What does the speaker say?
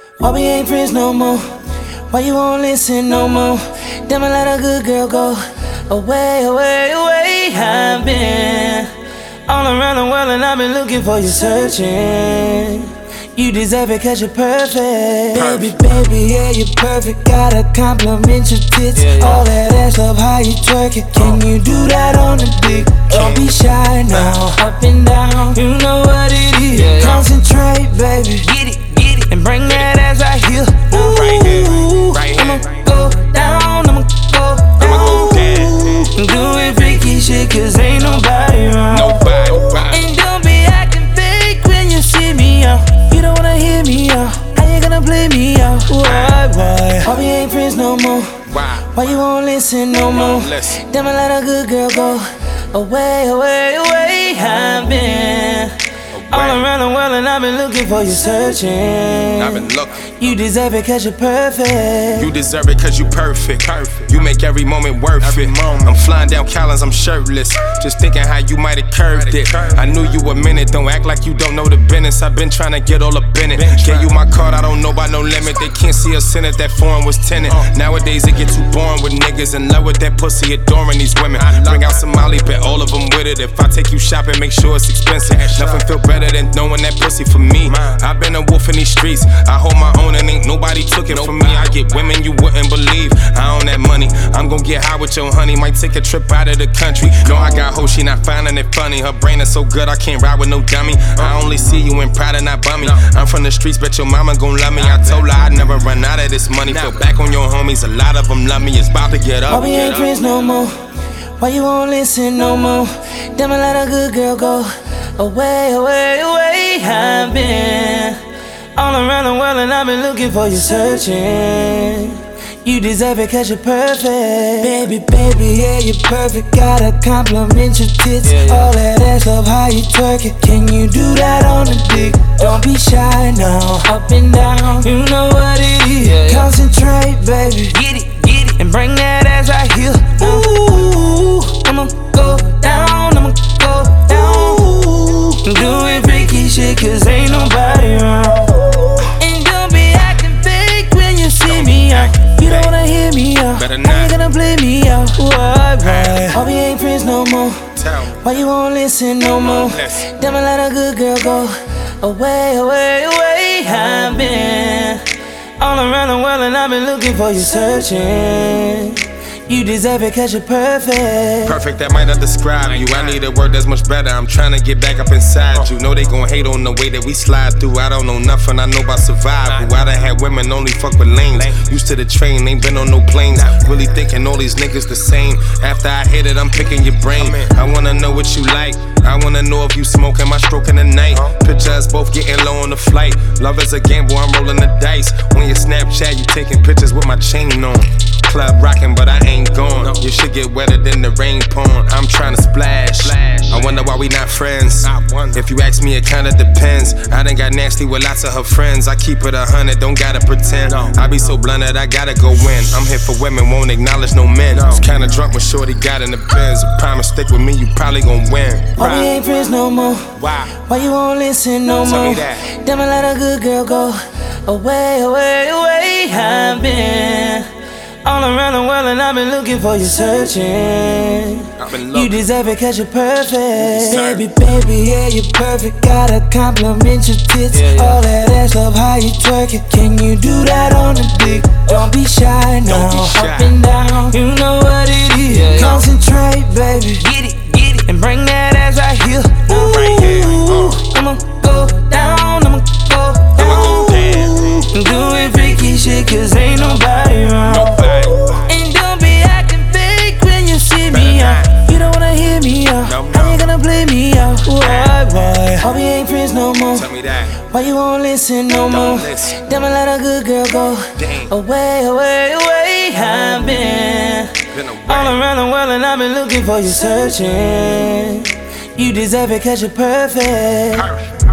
Why we ain't friends no more? Why you won't listen no more? Damn, I let a good girl go away, away, away. I've been all around the world and I've been looking for you, searching. You deserve it cause you're perfect. Baby, baby, yeah, you're perfect. Gotta compliment your tits. All that ass, love how you twerk it. Can you do that on the dick? Don't be shy now, up and down. You know what it is. Concentrate, baby. Get it, and bring that ass right here. Ooh, right here. I'ma go down, I'ma go down. Do it freaky shit cause ain't nobody around. And don't be acting fake when you see me out. You don't wanna hear me out. How you gonna play me out? Why we ain't friends no more? Why you won't listen no more? Damn, I let a good girl go away, away, away. I've been all around the world and I've been looking for you, searching. I've been looking. You deserve it cause you're perfect. You deserve it cause you perfect. You make every moment worth it. I'm flying down Collins, I'm shirtless. Just thinking how you might have curved it. I knew you a minute, don't act like you don't know the business. I've been trying to get all up in it. Gave you my card, I don't know about no limit. They can't see us in it, that foreign was tinted. Nowadays it get too boring with niggas in love with that pussy, adoring these women. Bring out some Molly, bet all of them with it. If I take you shopping, make sure it's expensive. Nothing feel better than knowing that pussy for me. I've been a wolf in these streets. I hold my own and ain't nobody took it from me. I get women you wouldn't believe. I own that money. I'm gon' get high with your honey. Might take a trip out of the country. No, I got hoes, she not finding it funny. Her brain is so good, I can't ride with no dummy. I only see you in pride and not bummy. I'm from the streets, bet your mama gon' love me. I told her I'd never run out of this money. Feel back on your homies, a lot of them love me. It's about to get up. Why we ain't friends no more? Why you won't listen no more? Damn, I let a good girl go away, away, away. I've been all around the world and I've been looking for you, searching. You deserve it cause you're perfect. Baby, baby, yeah, you're perfect. Gotta compliment your tits. All that ass, love how you twerk it. Can you do that on the dick? Don't be shy now, up and down. You know what it is. Concentrate, baby. Get it, and bring that ass right here. Ooh, I'ma go down, I'ma go down. Do it freaky shit cause ain't nobody around. And don't be acting fake when you see me out. You don't wanna hear me out. How you gonna play me out? Why we ain't friends no more? Why you won't listen no more? Damn, I let a good girl go away, away, away. I've been all around the world and I've been looking for you, searching. You deserve it cause you're perfect. Perfect, that might not describe you. I need a word that's much better. I'm trying to get back up inside you. Know they gon' hate on the way that we slide through. I don't know nothing, I know about survival. I done had women only fuck with lanes. Used to the train, ain't been on no planes. Really thinking all these niggas the same. After I hit it, I'm picking your brain. I wanna know what you like. I wanna know if you smoking, my stroking the night. Picture us both getting low on the flight. Love is a gamble, I'm rolling the dice. On your Snapchat, you taking pictures with my chain on. Club rockin', but I ain't gone. You should get wetter than the rain pouring. I'm tryna splash. I wonder why we not friends. If you ask me, it kinda depends. I done got nasty with lots of her friends. I keep it 100, don't gotta pretend. I be so blunt that I gotta go win. I'm here for women, won't acknowledge no men. Was kinda drunk when shorty got in the Benz. Promise stick with me, you probably gon' win. Why we ain't friends no more? Why you won't listen no more? Damn, I let a good girl go away, away, away. I've been all around the world and I've been looking for you, searching. You deserve it cause you're perfect. Baby, baby, yeah, you're perfect. Gotta compliment your tits. All that ass, love how you twerk it. Can you do that on the dick? Don't be shy now, up and down. You know what it is. Concentrate, baby. Get it, and bring that ass right here. Ooh, I'ma go down, I'ma go down. Do it freaky shit cause ain't nobody around. And don't be acting fake when you see me out. You don't wanna hear me out. How you gonna play me out? Why we ain't friends no more? Why you won't listen no more? Damn, I let a good girl go away, away, away. I've been all around the world and I've been looking for you, searching. You deserve it cause you're perfect.